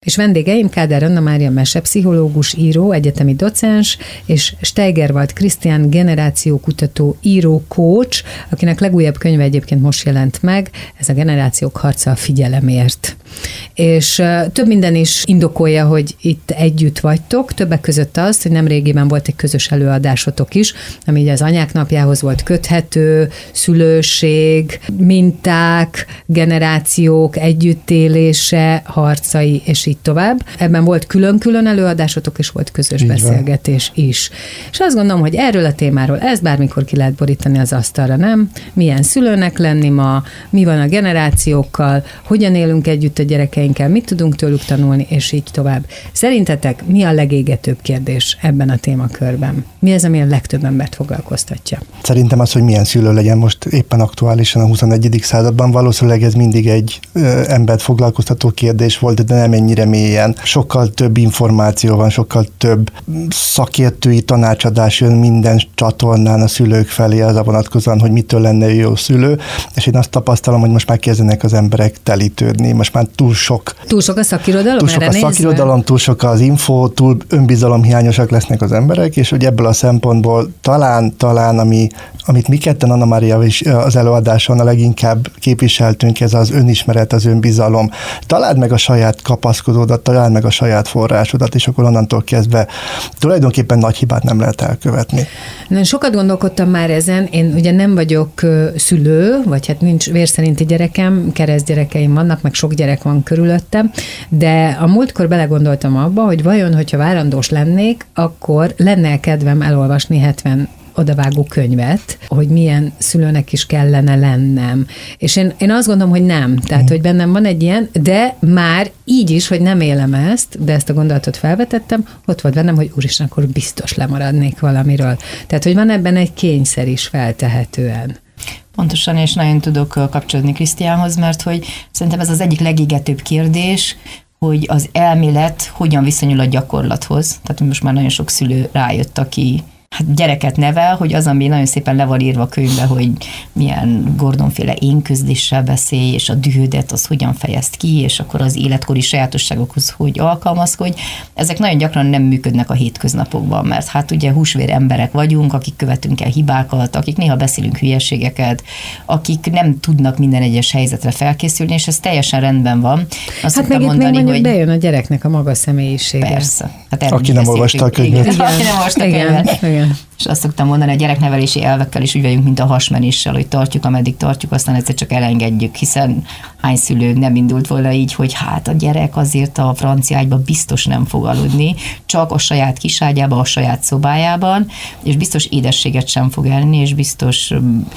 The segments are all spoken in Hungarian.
És vendégeim Kádár Anna Mária mesepszichológus, író, egyetemi docens, és Steigerwald Krisztián generációkutató, író, coach, akinek legújabb könyve egyébként most jelent meg, ez a Generációk harca a figyelemért. És több minden is indokolja, hogy itt együtt vagytok, többek között azt, hogy nemrégiben volt egy közös előadásotok is, ami így az anyák napjához volt köthető, szülőség, minták, generációk, együttélése, harcai, és így tovább. Ebben volt külön-külön előadásotok, és volt közös beszélgetés is. És azt gondolom, hogy erről a témáról ezt bármikor ki lehet borítani az asztalra, nem? Milyen szülőnek lenni ma, mi van a generációkkal, hogyan élünk együtt a gyerekeinkkel, mit tudunk tőlük tanulni, és így tovább. Szerintetek mi a legégetőbb kérdés ebben a témakörben? Mi az, ami a legtöbb embert foglalkoztatja? Szerintem az, hogy milyen szülő legyen most éppen aktuálisan a 21. században, valószínűleg ez mindig egy embert foglalkoztató kérdés volt, de nem ennyire mélyen. Sokkal több információ van, sokkal több szakértői tanácsadás jön minden csatornán a szülők felé arra vonatkozóan, hogy mitől lenne jó szülő, és én azt tapasztalom, hogy most már kezdenek az emberek telítődni. Most már túl sok a szakirodalom, túl sok az info, túl önbizalomhiányosak lesznek az emberek, és hogy ebből a szempontból talán amit mi ketten Anna Mária is az előadáson a leginkább képviseltünk, ez az önismeret, az önbizalom. Találd meg a saját kapaszkodódat, találd meg a saját forrásodat, és akkor onnantól kezdve tulajdonképpen nagy hibát nem lehet elkövetni. Sokat gondolkodtam már ezen, én ugye nem vagyok szülő, vagy hát nincs vérszerinti gyerekem, keresztgyerekeim vannak, meg sok gyerek van körülöttem, de a múltkor belegondoltam abba, hogy vajon, hogyha várandós lennék, akkor lenne kedvem elolvasni 70 odavágó könyvet, hogy milyen szülőnek is kellene lennem. És én azt gondolom, hogy nem. Tehát, hogy bennem van egy ilyen, de már így is, hogy nem élem ezt, de ezt a gondolatot felvetettem, ott volt bennem, hogy úristen, akkor biztos lemaradnék valamiről. Tehát, hogy van ebben egy kényszer is feltehetően. Pontosan, és nagyon tudok kapcsolódni Krisztiánhoz, mert hogy szerintem ez az egyik legégetőbb kérdés, hogy az elmélet hogyan viszonyul a gyakorlathoz. Tehát most már nagyon sok szülő rájött, aki gyereket nevel, hogy az, ami nagyon szépen le van írva a könyvbe, hogy milyen Gordon-féle énközléssel beszélj, és a dühödet az hogyan fejezt ki, és akkor az életkori sajátosságokhoz hogy alkalmazkodj. Ezek nagyon gyakran nem működnek a hétköznapokban, mert hát ugye húsvér emberek vagyunk, akik követünk el hibákat, akik néha beszélünk hülyeségeket, akik nem tudnak minden egyes helyzetre felkészülni, és ez teljesen rendben van. Azt hát meg itt mondani, még hogy bejön a gyereknek a maga személyisége. Persze. Hát aki nem olvasta a könyvet. Aki nem olvasta a könyvet. És azt szoktam mondani, a gyereknevelési elvekkel is úgy vagyunk, mint a hasmenéssel, hogy tartjuk, ameddig tartjuk, aztán egyszer csak elengedjük, hiszen hány szülő nem indult volna így, hogy hát a gyerek azért a francia ágyban biztos nem fog aludni, csak a saját kiságyában, a saját szobájában, és biztos édességet sem fog enni, és biztos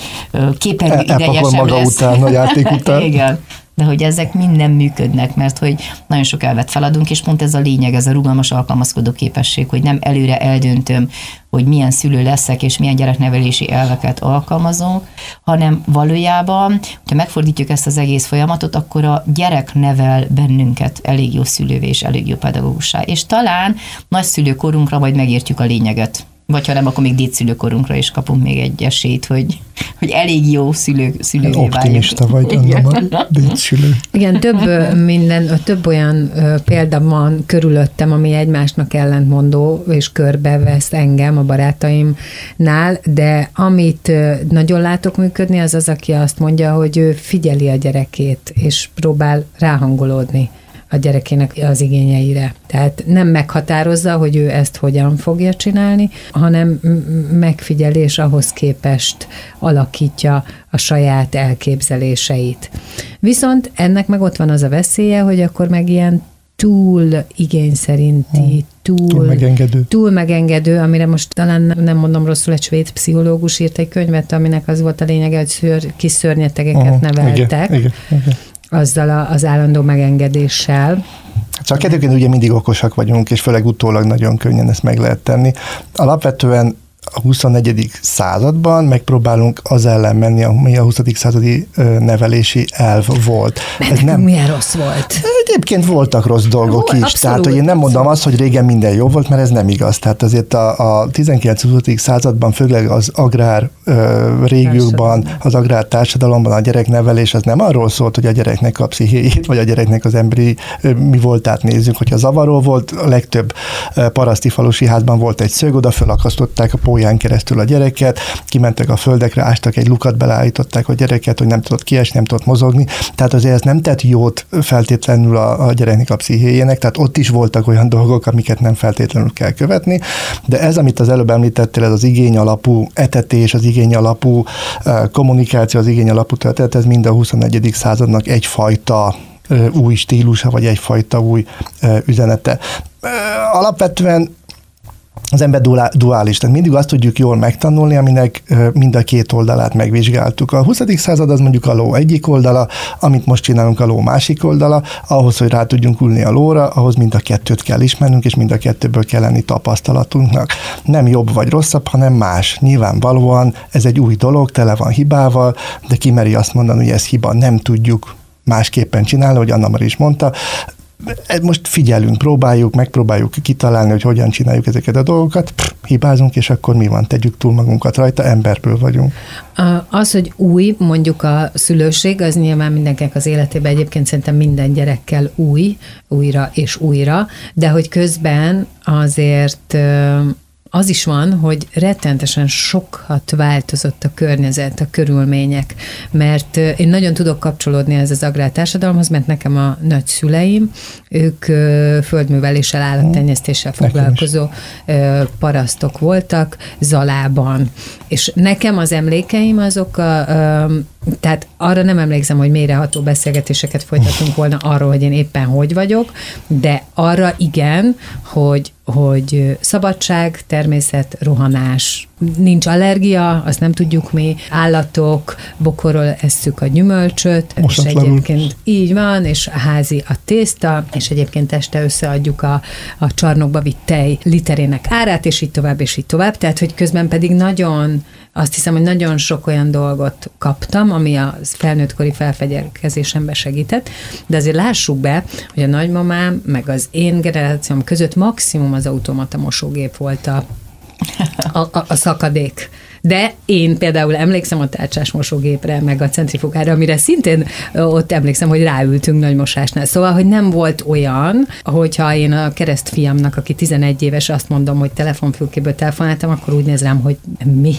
képernyő ideje sem maga lesz. után, a játék után. Igen. De hogy ezek mind nem működnek, mert hogy nagyon sok elvet feladunk, és pont ez a lényeg, ez a rugalmas alkalmazkodó képesség, hogy nem előre eldöntöm, hogy milyen szülő leszek, és milyen gyereknevelési elveket alkalmazunk, hanem valójában, hogyha megfordítjuk ezt az egész folyamatot, akkor a gyerek nevel bennünket elég jó szülővé és elég jó pedagógussá. És talán nagyszülőkorunkra majd megértjük a lényeget. Vagy ha nem, akkor még dédszülőkorunkra is kapunk még egy esélyt, hogy elég jó szülővé váljunk. Optimista vagy, Anna, dédszülő. Igen, több olyan példa van körülöttem, ami egymásnak ellentmondó, és körbevesz engem a barátaimnál, de amit nagyon látok működni, az az, aki azt mondja, hogy ő figyeli a gyerekét, és próbál ráhangolódni a gyerekének az igényeire. Tehát nem meghatározza, hogy ő ezt hogyan fogja csinálni, hanem megfigyeli, és ahhoz képest alakítja a saját elképzeléseit. Viszont ennek meg ott van az a veszélye, hogy akkor meg ilyen túl igényszerinti, túl megengedő, amire most talán nem mondom rosszul, egy svéd pszichológus írt egy könyvet, aminek az volt a lényege, hogy kis szörnyetegeket neveltek. Igen. Azzal az állandó megengedéssel. Csak egyébként ugye mindig okosak vagyunk, és főleg utólag nagyon könnyen ezt meg lehet tenni. Alapvetően a 21. században megpróbálunk az ellen menni, ami a 20. századi nevelési elv volt. Ez nem milyen rossz volt. Egyébként voltak rossz dolgok is. Abszolút, Tehát, hogy én nem mondom azt, hogy régen minden jó volt, mert ez nem igaz. Tehát azért a 19-20. században, főleg az agrár régiókban, az agrár társadalomban a gyereknevelés az nem arról szólt, hogy a gyereknek a pszichéjét, vagy a gyereknek az emberi mi voltát nézzük. Hogyha zavaró volt, a legtöbb paraszti falusi házban volt egy szög, oda fölakasztották a pólyán keresztül a gyereket, kimentek a földekre, ástak egy lukat, beleállították a gyereket, hogy nem tudott kiesni, nem tudott mozogni. Tehát azért ez nem tett jót feltétlenül a gyereknek a pszichéjének, tehát ott is voltak olyan dolgok, amiket nem feltétlenül kell követni, de ez, amit az előbb említettél, ez az igény alapú etetés, az igény alapú kommunikáció, az igény alapú történet, ez mind a 21. századnak egyfajta új stílusa, vagy egyfajta új üzenete. Alapvetően az ember duális, tehát mindig azt tudjuk jól megtanulni, aminek mind a két oldalát megvizsgáltuk. A 20. század az mondjuk a ló egyik oldala, amit most csinálunk a ló másik oldala, ahhoz, hogy rá tudjunk ülni a lóra, ahhoz mind a kettőt kell ismernünk, és mind a kettőből kell lenni tapasztalatunknak. Nem jobb vagy rosszabb, hanem más. Nyilvánvalóan ez egy új dolog, tele van hibával, de ki meri azt mondani, hogy ez hiba, nem tudjuk másképpen csinálni, hogy Anna Mari is mondta. Most figyelünk, megpróbáljuk kitalálni, hogy hogyan csináljuk ezeket a dolgokat, hibázunk, és akkor mi van, tegyük túl magunkat rajta, emberből vagyunk. Az, hogy új, mondjuk a szülőség, az nyilván mindenkinek az életében, egyébként szerintem minden gyerekkel újra és újra, de hogy közben azért az is van, hogy rettentesen sokat változott a környezet, a körülmények, mert én nagyon tudok kapcsolódni ez az agrártársadalomhoz, mert nekem a nagyszüleim, ők földműveléssel, állattenyésztéssel foglalkozó parasztok voltak Zalában. És nekem az emlékeim azok tehát arra nem emlékszem, hogy mélyreható beszélgetéseket folytatunk volna arról, hogy én éppen hogy vagyok, de arra igen, hogy szabadság, természet, rohanás, nincs allergia, azt nem tudjuk mi, állatok, bokorról esszük a gyümölcsöt, és egyébként így van, és a házi a tészta, és egyébként este összeadjuk a csarnokba vitt tej literének árát, és így tovább, és így tovább, tehát hogy közben pedig azt hiszem, hogy nagyon sok olyan dolgot kaptam, ami a felnőttkori felfegyelkezésembe segített, de azért lássuk be, hogy a nagymamám meg az én generációm között maximum az automata mosógép volt a szakadék. De én például emlékszem a tárcsás mosógépre, meg a centrifugára, amire szintén ott emlékszem, hogy ráültünk nagymosásnál. Szóval, hogy nem volt olyan, hogyha én a keresztfiamnak, aki 11 éves, azt mondom, hogy telefonfülkéből telefonáltam, akkor úgy néz rám, hogy mi?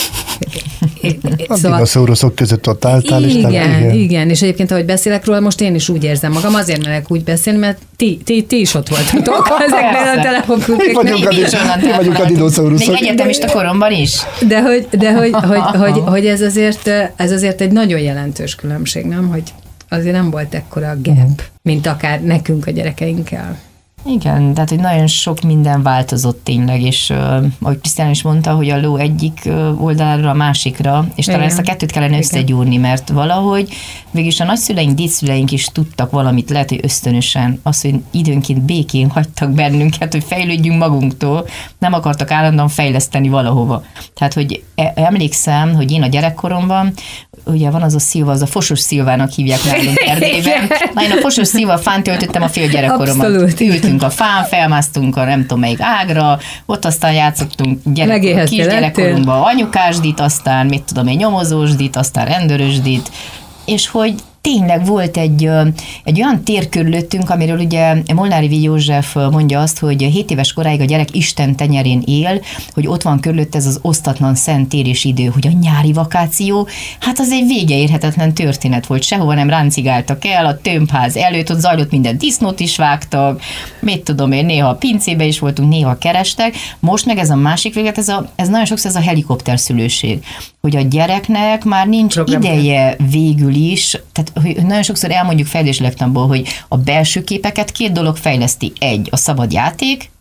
A dinoszauruszok között ott álltál, és igen, és egyébként, ahogy beszélek róla, most én is úgy érzem magam, azért merek úgy beszélni, mert ti is ott voltatok ezekben a telefonfülkékben. Mi vagyunk a dinoszauruszok. Még egyetemista koromban is. De hogy ez azért egy nagyon jelentős különbség, nem? Hogy azért nem volt ekkora gap, mint akár nekünk a gyerekeinkkel. Igen, tehát hogy nagyon sok minden változott tényleg, és ahogy Krisztián is mondta, hogy a ló egyik oldalára a másikra, és talán ezt a kettőt kellene összegyúrni, mert valahogy végülis a nagyszüleink, dédszüleink is tudtak valamit, lehet, hogy ösztönösen, az, hogy időnként békén hagytak bennünket, hogy fejlődjünk magunktól, nem akartak állandóan fejleszteni valahova. Tehát, hogy emlékszem, hogy én a gyerekkoromban, ugye van az a szilva, az a Fosos Szilvának hívják nálunk Erdélyben. Na, én a Fosos Szilva fán töltöttem a fél gyerekkoromat. Ültünk a fán, felmásztunk a nem tudom melyik ágra, ott aztán játszottunk kisgyerekkorunkban anyukásdit, aztán mit tudom én, nyomozósdit, aztán rendőrösdit, és hogy tényleg volt egy olyan tér körülöttünk, amiről ugye Molnári V. József mondja azt, hogy 7 éves koráig a gyerek Isten tenyerén él, hogy ott van körülött ez az osztatlan szent tér és idő, hogy a nyári vakáció, hát az egy végeérhetetlen történet volt, sehova nem ráncigáltak el, a tömbház előtt, ott zajlott minden, disznót is vágtak, mit tudom én, néha a pincébe is voltunk, néha kerestek, most meg ez a másik véget, ez nagyon sokszor ez a helikopterszülőség, hogy a gyereknek már nincs ideje végül is, tehát hogy nagyon sokszor elmondjuk fejlődési léptanból, hogy a belső képeket 2 dolog fejleszti. 1, a szabad játék,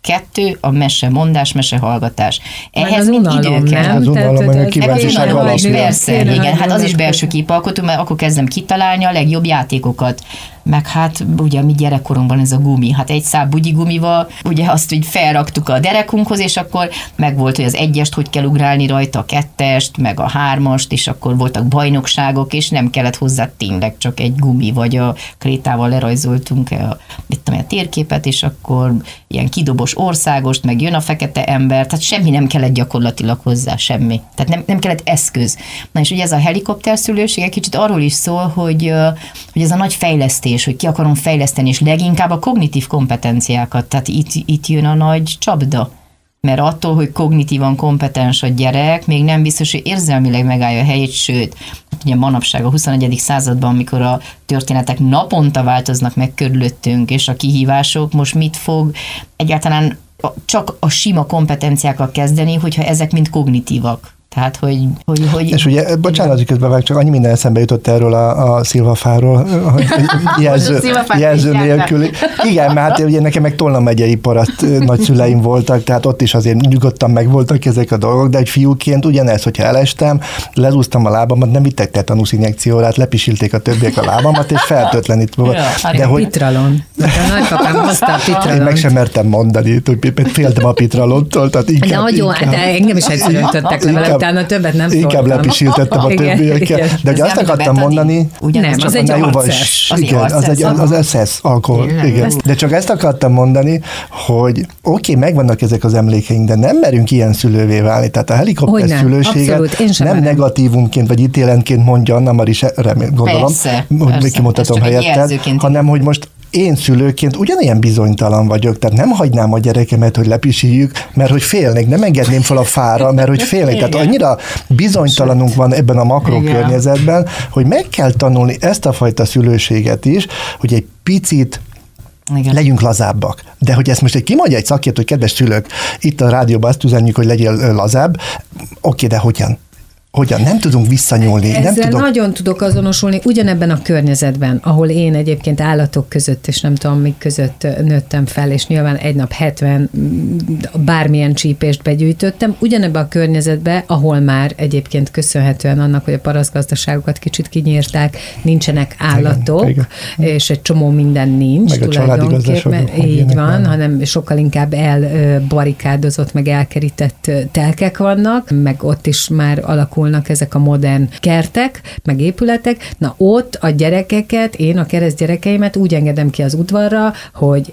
2, a mesemondás, mesehallgatás. Ehhez mind idő kell. Az unalom, meg a kíváncsiság alapja. Persze, igen, hát az is belső képalkotó, mert akkor kezdem kitalálni a legjobb játékokat. Meg hát ugye mi gyerekkorunkban ez a gumi, hát egy szál bugyigumival, ugye azt úgy felraktuk a derekunkhoz, és akkor megvolt, hogy az 1-est hogy kell ugrálni rajta, a 2-est, meg a 3-ast, és akkor voltak bajnokságok, és nem kellett hozzá tényleg csak egy gumi, vagy a krétával lerajzoltunk a térképet, és akkor ilyen kidobos országost, meg jön a fekete ember, tehát semmi nem kellett gyakorlatilag hozzá, semmi. Tehát nem kellett eszköz. Na és ugye ez a helikopterszülőség egy kicsit arról is szól, hogy ez a nagy fejlesztés, hogy ki akarom fejleszteni, és leginkább a kognitív kompetenciákat. Tehát itt jön a nagy csapda. Mert attól, hogy kognitívan kompetens a gyerek, még nem biztos, hogy érzelmileg megállja a helyét, sőt, ugye manapság a 21. században, amikor a történetek naponta változnak meg körülöttünk, és a kihívások, most mit fog egyáltalán csak a sima kompetenciákkal kezdeni, hogyha ezek mind kognitívak. Tehát, hogy és ugye, bocsánat, hogy közben csak annyi minden eszembe jutott erről a szilvafáról, hogy jelző nélkül. Igen, mert hát ugye nekem meg Tolna megyei paraszt nagyszüleim voltak, tehát ott is azért nyugodtan megvoltak ezek a dolgok, de egy fiúként ugyanez, hogyha elestem, lezúztam a lábamat, nem vittek tetanusz injekcióra, hát lepisilték a többiek a lábamat, és fertőtlenítve. De hogy pitralon. A nagypapám hozta a pitralont. Én meg sem mertem mondani, hogy féltem a pitralontól, tehát inkább. De nagyon, hát engem is egyszerűen öntöttek le vele, utána többet nem szóltam. Inkább lepisiltettem a többiekkel. De hogy azt akartam mondani... Nem, az egy arcesz. Az SS alkohol. Igen. De csak ezt akartam mondani, hogy oké, megvannak ezek az emlékeink, de nem merünk ilyen szülővé válni. Tehát a helikopter szülőséget nem negatívumként vagy ítélenként mondja Anna Mari, gondolom, hogy kimutatom helyetted, hanem hogy most én szülőként ugyanilyen bizonytalan vagyok, tehát nem hagynám a gyerekemet, hogy lepisiljük, mert hogy félnék, nem engedném fel a fára, mert hogy félnék. Tehát annyira bizonytalanunk van ebben a makrokörnyezetben, hogy meg kell tanulni ezt a fajta szülőséget is, hogy egy picit legyünk lazábbak. De hogy ezt most kimondja egy szakértő, hogy kedves szülők, itt a rádióban azt üzenjük, hogy legyél lazább, oké, de hogyan? Nem tudunk visszanyúlni. Ezzel nagyon tudok azonosulni, ugyanebben a környezetben, ahol én egyébként állatok között, és nem tudom, mik között nőttem fel, és nyilván egy nap 70 bármilyen csípést begyűjtöttem, ugyanebben a környezetben, ahol már egyébként köszönhetően annak, hogy a parasztgazdaságokat kicsit kinyírták, nincsenek állatok, igen. És egy csomó minden nincs. Meg a családi gazdaságok. Így van, hanem sokkal inkább elbarikádozott, meg elkerített telkek vannak, meg ott is már alakulnak ezek a modern kertek, meg épületek. Na ott a gyerekeket, én a keresztgyerekeimet úgy engedem ki az udvarra, hogy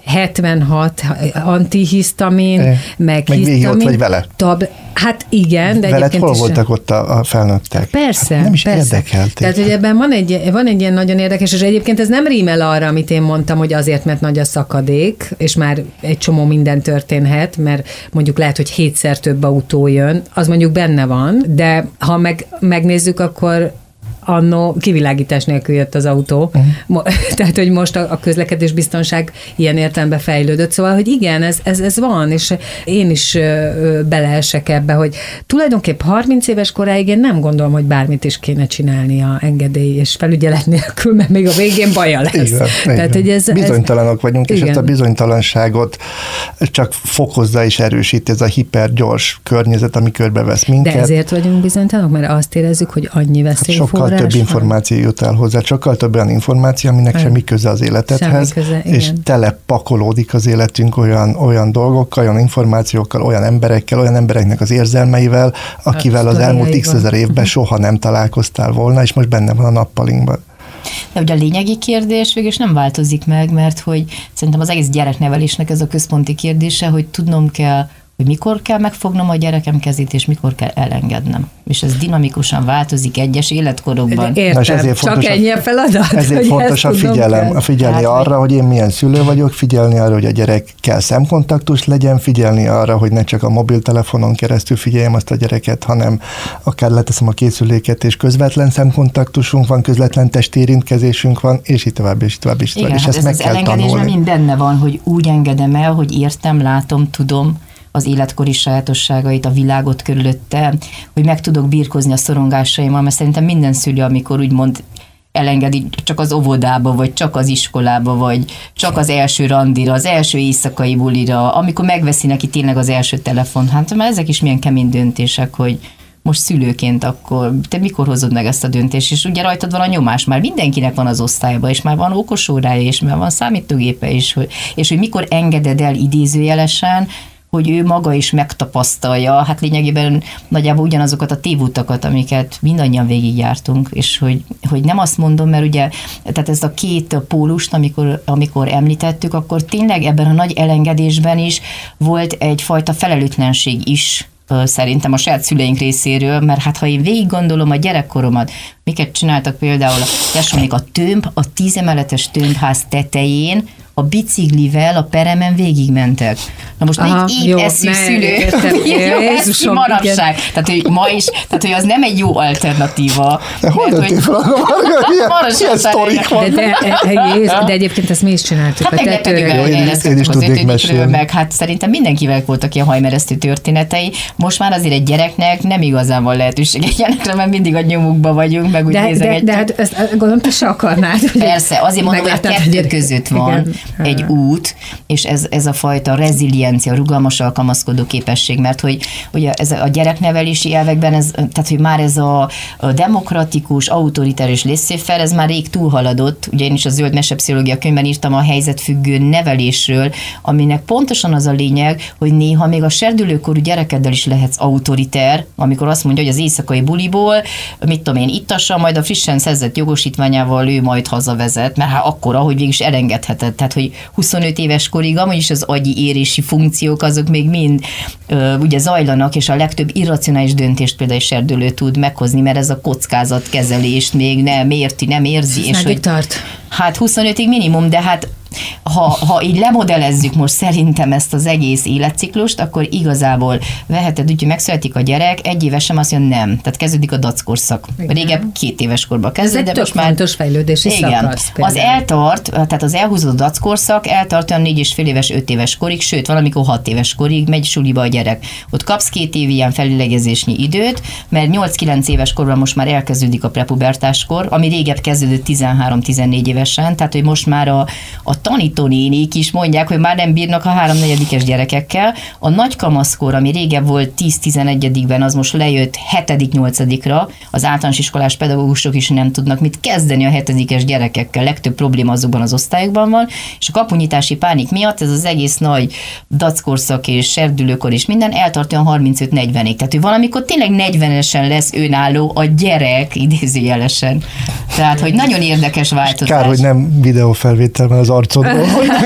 76 antihisztamin, meg hisztamin. Ott vagy vele? Hát igen, de veled egyébként hol voltak ott a felnőttek? Persze. Hát nem is érdekelték. Tehát, hogy ebben van egy ilyen nagyon érdekes, és egyébként ez nem rímel arra, amit én mondtam, hogy azért, mert nagy a szakadék, és már egy csomó minden történhet, mert mondjuk lehet, hogy 7-szer több autó jön, az mondjuk benne van, de ha megnézzük, akkor annó kivilágítás nélkül jött az autó. Tehát, hogy most a közlekedésbiztonság ilyen értelemben fejlődött. Szóval, hogy igen, ez van, és én is beleesek ebbe, hogy tulajdonképp 30 éves koráig én nem gondolom, hogy bármit is kéne csinálni a engedély és felügyelet nélkül, mert még a végén baja lesz. Igen, tehát, hogy bizonytalanok vagyunk, igen. És ezt a bizonytalanságot csak fokozza és erősíti ez a hipergyors környezet, ami körbevesz minket. De ezért vagyunk bizonytalanok, mert azt érezzük, hogy annyi veszélyforrás. Több információ jut el hozzá, sokkal több olyan információ, aminek semmi köze az életedhez, és telepakolódik az életünk olyan dolgokkal, olyan információkkal, olyan embereknek az érzelmeivel, akivel az elmúlt x ezer évben soha nem találkoztál volna, és most benne van a nappalinkban. De ugye a lényegi kérdés végülis nem változik meg, mert hogy szerintem az egész gyereknevelésnek ez a központi kérdése, hogy tudnom kell, hogy mikor kell megfognom a gyerekem kezét, és mikor kell elengednem. És ez dinamikusan változik egyes életkorokban. Értem, csak ennyi a feladat. Ezért fontos figyelni arra, hogy én milyen szülő vagyok, figyelni arra, hogy a gyerekkel szemkontaktus legyen, figyelni arra, hogy ne csak a mobiltelefonon keresztül figyeljem azt a gyereket, hanem akár leteszem a készüléket, és közvetlen szemkontaktusunk van, közvetlen testérintkezésünk van, és így tovább, és így tovább, és tovább. Igen, és hát ezt meg kell tanulni. Mind benne van, hogy úgy engedem el, hogy értem, látom, tudom az életkori sajátosságait, a világot körülötte, hogy meg tudok birkózni a szorongásaimmal, mert szerintem minden szülő, amikor úgymond elengedi csak az óvodába, vagy csak az iskolába, vagy csak az első randira, az első éjszakai bulira, amikor megveszi neki tényleg az első telefon. Hát már ezek is milyen kemény döntések, hogy most szülőként akkor te mikor hozod meg ezt a döntést, és ugye rajtad van a nyomás, már mindenkinek van az osztályban, és már van okosórája, és már van számítógépe is, és hogy mikor engeded el idézőjelesen, hogy ő maga is megtapasztalja, hát lényegében nagyjából ugyanazokat a tévutakat, amiket mindannyian végigjártunk, és hogy nem azt mondom, mert ugye, tehát ez a két pólust, amikor említettük, akkor tényleg ebben a nagy elengedésben is volt egyfajta felelőtlenség is, szerintem a saját szüleink részéről, mert hát ha én végig gondolom a gyerekkoromat, miket csináltak például a tömb, a 10 emeletes tömbház tetején, a biciklivel a peremen végigmentek. Na most még épp eszű szülő, ez manapság. Tehát, hogy ma is, tehát, hogy az nem egy jó alternatíva. De hol döntél fel ilyen sztorik van? De egyébként ezt mi is csináltuk. Hát én is tudnék mesélni. Meg hát szerintem mindenkivel voltak ilyen hajmeresztő történetei. Most már azért egy gyereknek nem igazán van lehetőség ilyenekre, mert mindig a nyomukba vagyunk, meg úgy nézegetjük. De hát ezt gondolom, te se akarnád. Persze, azért mondom, hogy a kettő között van egy út, és ez a fajta reziliencia, rugalmas alkalmazkodó képesség, mert hogy ugye ez a gyereknevelési elvekben, tehát hogy már ez a demokratikus, autoritárius laissez-faire, ez már rég túlhaladott. Ugye én is a Zöld Mesepszichológia könyvben írtam a helyzetfüggő nevelésről, aminek pontosan az a lényeg, hogy néha még a serdülőkorú gyerekeddel is lehetsz autoriter, amikor azt mondja, hogy az éjszakai buliból, mit tudom én, ittassa, majd a frissen szerzett jogosítványával ő majd hazavezet, mert hát akkora, hogy végig is elengedheted. Tehát, hogy 25 éves korig, amúgy is az agyi érési funkciók, azok még mind ugye zajlanak, és a legtöbb irracionális döntést például serdülő tud meghozni, mert ez a kockázatkezelést még nem érti, nem érzi. És hogy tart? Hát 25-ig minimum, de hát ha így lemodelezzük most szerintem ezt az egész életciklust, akkor igazából veheted, úgyhogy megszületik a gyerek, 1 évesen azt mondja nem. Tehát kezdődik a dackorszak. Régebb 2 éves korban kezdődik. Ez egy tök fontos fejlődési szakasz. Az eltart, tehát az elhúzódó dackorszak eltart olyan 4,5 éves, 5 éves korig, sőt valamikor 6 éves korig megy suliba a gyerek. Ott kapsz 2 év ilyen fellélegezésnyi időt, mert 8-9 éves korban most már elkezdődik a prepubertáskor, ami régebb kezdődött 13-14 évesen, tehát hogy most már a tanítónénik is mondják, hogy már nem bírnak a 3-4-es gyerekekkel. A nagykamaszkor, ami régebb volt 10-11-ben, az most lejött 7-8-ra. Az általános iskolás pedagógusok is nem tudnak mit kezdeni a 7-es gyerekekkel. Legtöbb probléma azokban az osztályokban van, és a kapunyitási pánik miatt ez az egész nagy dackorszak és serdülőkor és minden eltart olyan 35-40-ig. Tehát, hogy valamikor tényleg 40-esen lesz önálló a gyerek, idézőjelesen. Tehát, hogy nagyon érdekes változás. Kár, hogy nem videófelvételben az arcodból.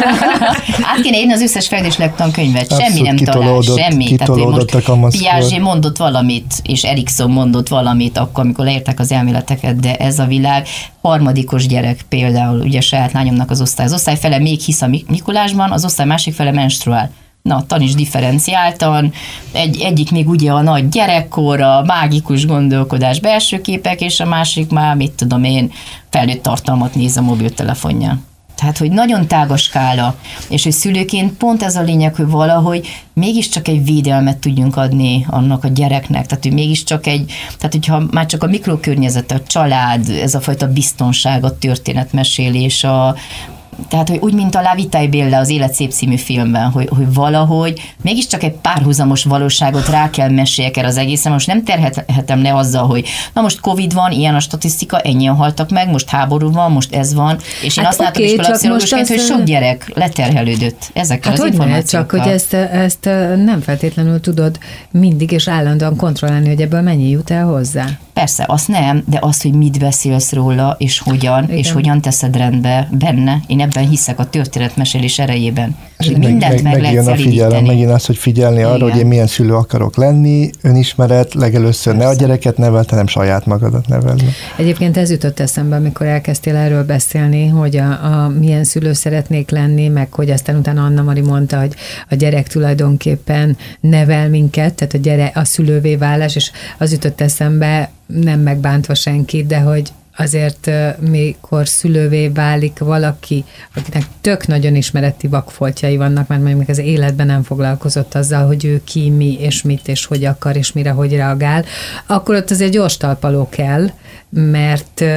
Át kéne írni az összes fejlődéslektankönyvet, semmi nem talál, semmi. Tehát, hogy most Piaget mondott valamit, és Erikson mondott valamit, akkor, amikor leírták az elméleteket, de ez a világ harmadikos gyerek például, ugye saját lányomnak az osztály fele még hisz a Mikulásban, az osztály másik fele menstruál. Na, taníts differenciáltan, egyik még ugye a nagy gyerekkor, a mágikus gondolkodás, belső képek, és a másik már, mit tudom én, felnőtt tartalmat néz a mobiltelefonja. Tehát, hogy nagyon tág a skála, és hogy szülőként pont ez a lényeg, hogy valahogy mégiscsak egy védelmet tudjunk adni annak a gyereknek. Tehát, hogy mégiscsak tehát hogyha már csak a mikrokörnyezet, a család, ez a fajta biztonság, a történetmesélés, tehát, hogy úgy, mint a La Vita e Bella az Élet szép című filmben, hogy valahogy mégiscsak egy párhuzamos valóságot rá kell meséljek el az egészen. Most nem terhetem le azzal, hogy na most Covid van, ilyen a statisztika, ennyien haltak meg, most háború van, most ez van, és én azt látom iskolapszichológusként, hogy sok gyerek leterhelődött ezekkel az információkkal. Csak hogy ezt nem feltétlenül tudod mindig és állandóan kontrollálni, hogy ebből mennyi jut el hozzá. Persze, azt nem, de azt, hogy mit beszélsz róla, és hogyan, igen, és hogyan teszed rendbe benne. Én ebben hiszek a történetmesélés erejében. És mindent meg lehet szeríteni. Megint az, hogy figyelni arra, hogy én milyen szülő akarok lenni, önismeret, legelőször ne a gyereket neveld, hanem saját magadat nevelni. Egyébként ez jutott eszembe, amikor elkezdtél erről beszélni, hogy a milyen szülő szeretnék lenni, meg hogy aztán utána Anna Mari mondta, hogy a gyerek tulajdonképpen nevel minket, tehát a szülővé válás, és az jutott eszembe, nem megbántva senkit, de hogy azért mikor szülővé válik valaki, akinek tök nagyon ismereti vakfoltjai vannak, mert mondjuk az életben nem foglalkozott azzal, hogy ő ki, mi, és mit, és hogy akar, és mire, hogy reagál, akkor ott azért gyors talpaló kell, mert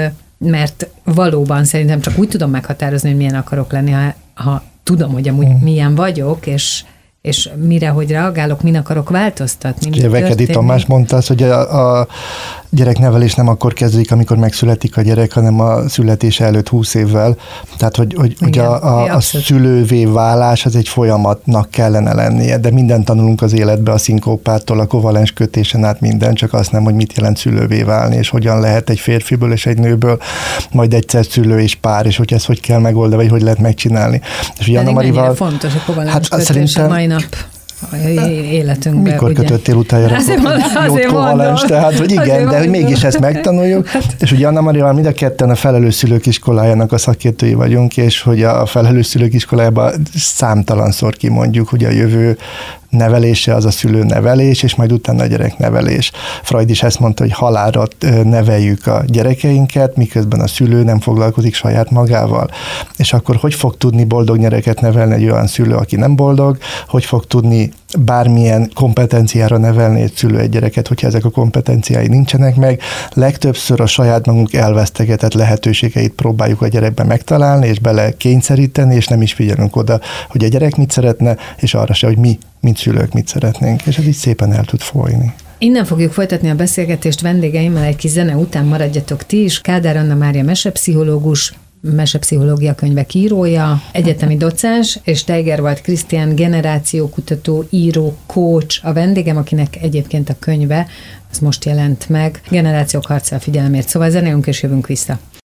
mert valóban szerintem csak úgy tudom meghatározni, hogy milyen akarok lenni, ha tudom, hogy amúgy milyen vagyok, és mire, hogy reagálok, min akarok változtatni. Ugye Vekedi Tamás mondta azt, hogy a gyereknevelés nem akkor kezdődik, amikor megszületik a gyerek, hanem a születése előtt 20 évvel. Tehát, hogy igen, a szülővé válás az egy folyamatnak kellene lennie, de mindent tanulunk az életbe, a szinkópától, a kovalens kötésen át minden, csak azt nem, hogy mit jelent szülővé válni, és hogyan lehet egy férfiből és egy nőből majd egyszer szülő és pár, és hogy ezt hogy kell megoldani, vagy hogy lehet megcsinálni. És Anna Marival, fontos a kovalens kötés a mai nap életünkben. Mikor ugye? Kötöttél utoljára jót kovalens, tehát, hogy igen, de hogy mégis ezt megtanuljuk, és ugye Anna Marival mind a ketten a felelős szülők iskolájának a szakértői vagyunk, és hogy a felelős szülők iskolájában számtalanszor kimondjuk, hogy a jövő nevelése az a szülő nevelés, és majd utána a gyereknevelés. Freud is ezt mondta, hogy halálra neveljük a gyerekeinket, miközben a szülő nem foglalkozik saját magával. És akkor hogy fog tudni boldog gyereket nevelni egy olyan szülő, aki nem boldog? Hogy fog tudni bármilyen kompetenciára nevelni egy szülő egy gyereket, hogyha ezek a kompetenciái nincsenek meg? Legtöbbször a saját magunk elvesztegetett lehetőségeit próbáljuk a gyerekbe megtalálni, és bele kényszeríteni, és nem is figyelünk oda, hogy a gyerek mit szeretne, és arra se, hogy mi, mint szülők mit szeretnénk, és ez így szépen el tud folyni. Innen fogjuk folytatni a beszélgetést vendégeimmel, egy kis zene után maradjatok ti is. Kádár Anna Mária mesepszichológus, mesepszichológia könyvek írója, egyetemi docens, és Steigerwald Krisztián generációkutató, író, coach a vendégem, akinek egyébként a könyve, az most jelent meg, Generációk harca a figyelemért. Szóval zenélünk és jövünk vissza.